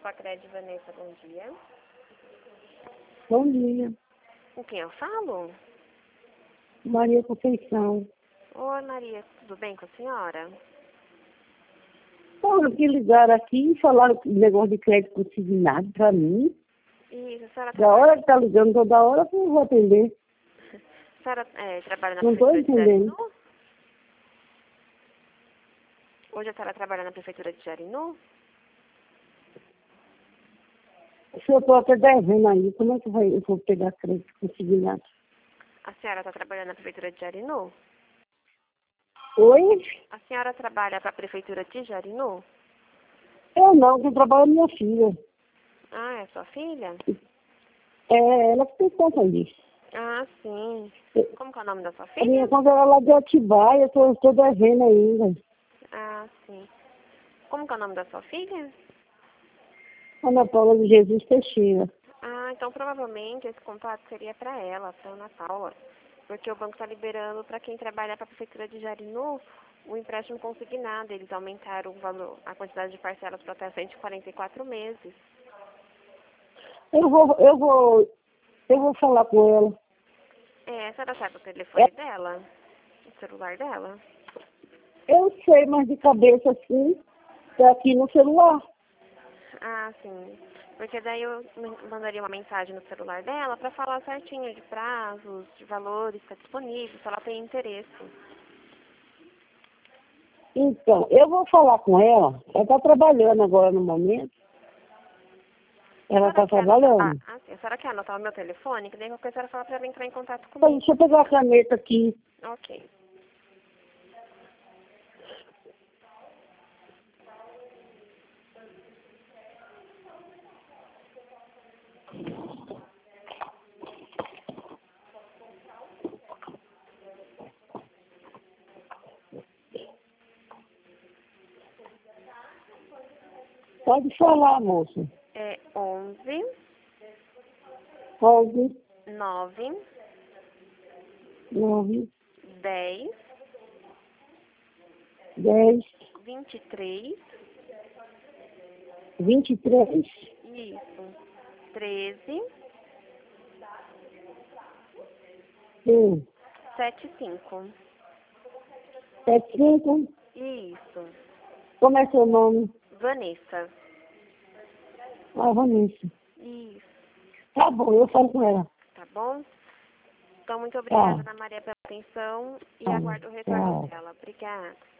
Facred, Vanessa, bom dia. Bom dia, Com quem eu falo? Maria Conceição. Oi, Maria, tudo bem com a senhora? Bom, eu que ligaram aqui e falaram que negócio de crédito consignado para mim. Isso, a senhora Da hora que tá ligando toda hora, eu não vou atender. A senhora trabalha na Não estou prefeitura de entendendo. Jarinu? Hoje a senhora trabalha na prefeitura de Jarinu? Se eu estou até devendo aí, como é que eu vou pegar crédito consignado? A senhora está trabalhando na prefeitura de Jarinu? Oi? A senhora trabalha para a prefeitura de Jarinu? Eu não, quem trabalha é minha filha. Ah, é sua filha? É ela que tem conta disso. Ah, sim. Como que é o nome da sua A minha filha? conta era lá de Atibaia, eu estou devendo ainda. Ah, sim. Como que é o nome da sua filha? Ana Paula de Jesus Teixeira. Ah, então provavelmente esse contato seria para ela, para Ana Paula. Porque o banco está liberando para quem trabalha para a prefeitura de Jarinu o empréstimo consignado. Eles aumentaram o valor, a quantidade de parcelas para até 144 meses. Eu vou falar com ela. É, a senhora sabe o telefone dela? O celular dela? Eu sei, mas de cabeça assim, tá aqui no celular. Ah, sim. Porque daí eu mandaria uma mensagem no celular dela para falar certinho de prazos, de valores, está disponível, se ela tem interesse. Então, eu vou falar com ela. Ela está trabalhando agora no momento. Ela está trabalhando. Sim. A senhora quer anotar o meu telefone? Que daí qualquer coisa a senhora fala para ela entrar em contato Então, comigo. deixa eu pegar a caneta aqui. Ok. Pode falar, moça. É 11 11, 9 9, 10 10, 23 23, isso, 13 75. 75. Isso. Como é seu nome? Vanessa. Ah, Vanessa. Isso. Tá bom, eu falo com ela. Tá bom? Então, muito obrigada, Tá. Ana Maria, pela atenção e Tá. aguardo o retorno Tchau. dela. Obrigada.